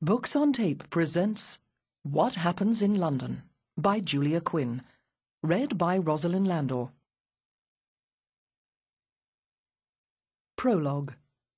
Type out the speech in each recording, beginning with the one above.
Books on Tape presents What Happens in London by Julia Quinn. Read by Rosalind Landor. Prologue.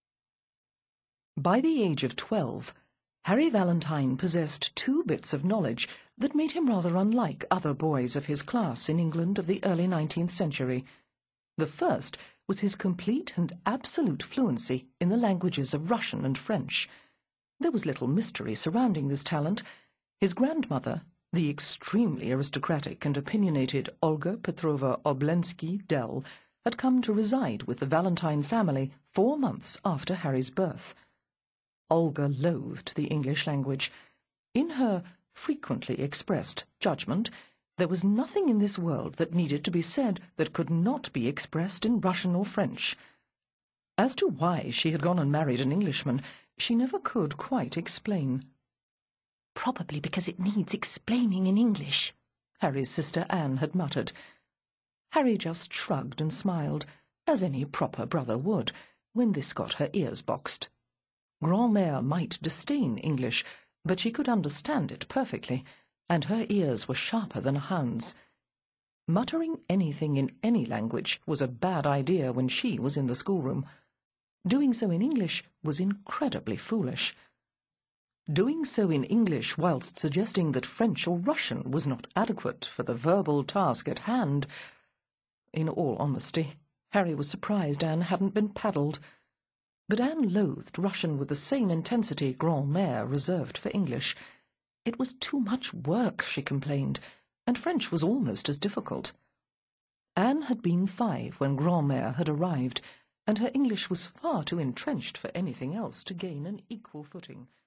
By the age of 12, Harry Valentine possessed two bits of knowledge that made him rather unlike other boys of his class in England of the early 19th century. The first was his complete and absolute fluency in the languages of Russian and French. There was little mystery surrounding this talent. His grandmother, the extremely aristocratic and opinionated Olga Petrovna Oblensky-Dell, had come to reside with the Valentine family 4 months after Harry's birth. Olga loathed the English language. In her frequently expressed judgment, there was nothing in this world that needed to be said that could not be expressed in Russian or French. As to why she had gone and married an Englishman, she never could quite explain. "Probably because it needs explaining in English," Harry's sister Anne had muttered. Harry just shrugged and smiled, as any proper brother would, when this got her ears boxed. Grand-mère might disdain English, but she could understand it perfectly, and her ears were sharper than a hound's. Muttering anything in any language was a bad idea when she was in the schoolroom. Doing so in English was incredibly foolish. Doing so in English whilst suggesting that French or Russian was not adequate for the verbal task at hand. In all honesty, Harry was surprised Anne hadn't been paddled. But Anne loathed Russian with the same intensity Grand-mère reserved for English. It was too much work, she complained, and French was almost as difficult. Anne had been 5 when Grand-mère had arrived, and her English was far too entrenched for anything else to gain an equal footing.